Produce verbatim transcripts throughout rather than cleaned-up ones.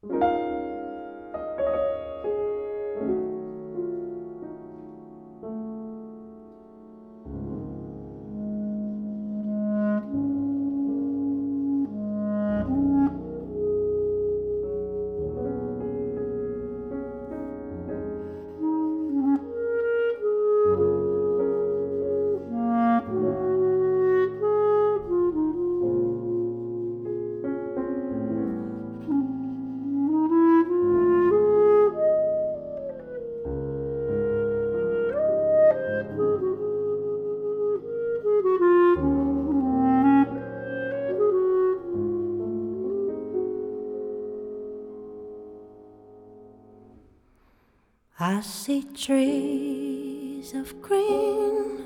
I see trees of green,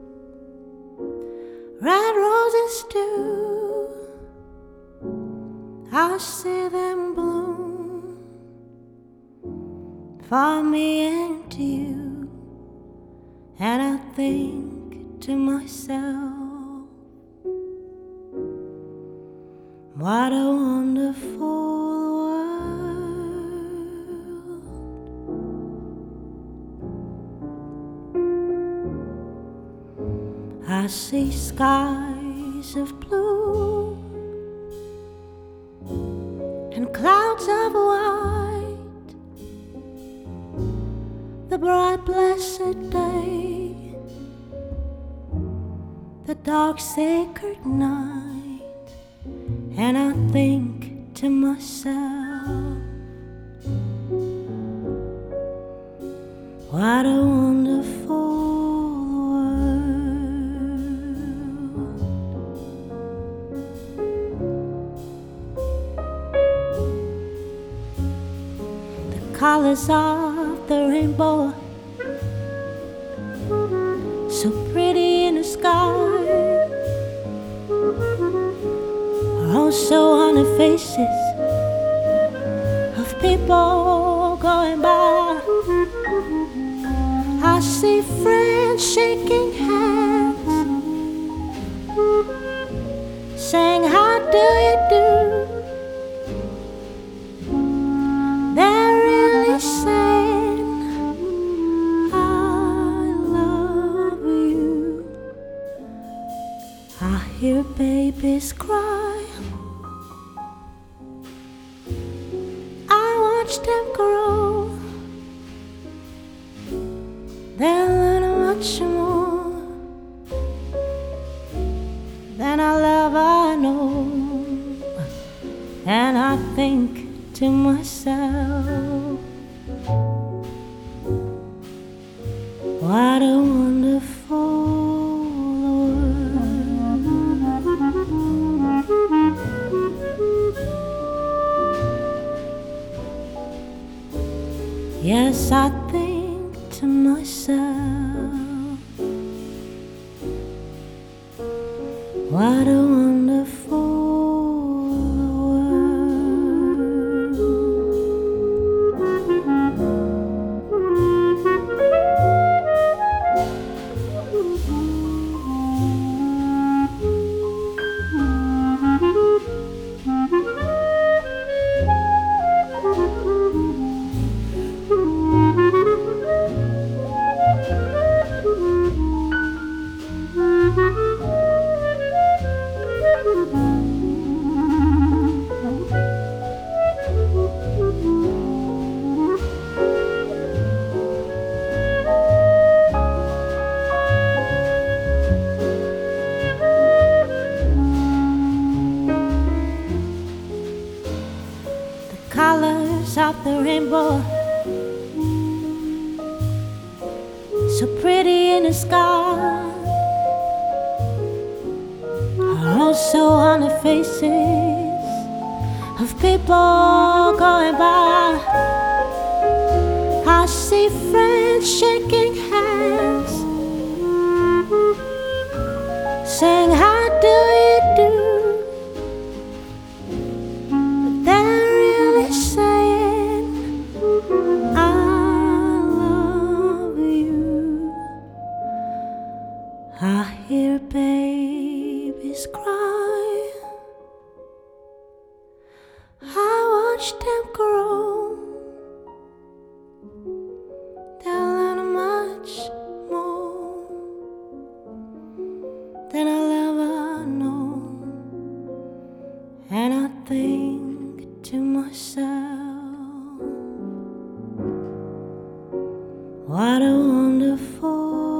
red roses too. I see them bloom for me and you, and I think to myself, what a wonderful I see skies of blue and clouds of white, the bright blessed day, the dark sacred night, and I think to myself, what a wonderful colors of the rainbow, so pretty in the sky, are also on the faces of people going by. I see friends shaking hands, saying how do you do. Saying I love you. I hear babies cry, I watch them grow, they learn much more than I'll ever know, and I think to myself, what a wonderful world. Yes, I think to myself, what a wonderful colors of the rainbow, so pretty in the sky, are also on the faces of people going by. I see friends shaking hands, saying how do you do. I hear babies cry, I watch watch them grow, they'll learn much more than I'll ever know. And I think to myself, what a wonderful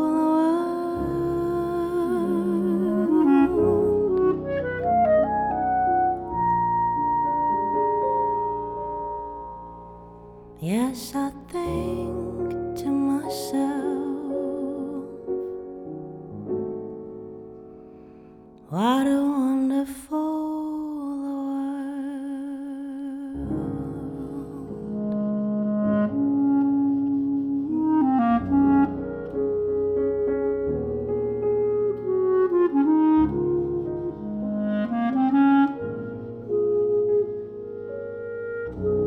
world. Yes, I think to myself, what a wonderful world. Thank you.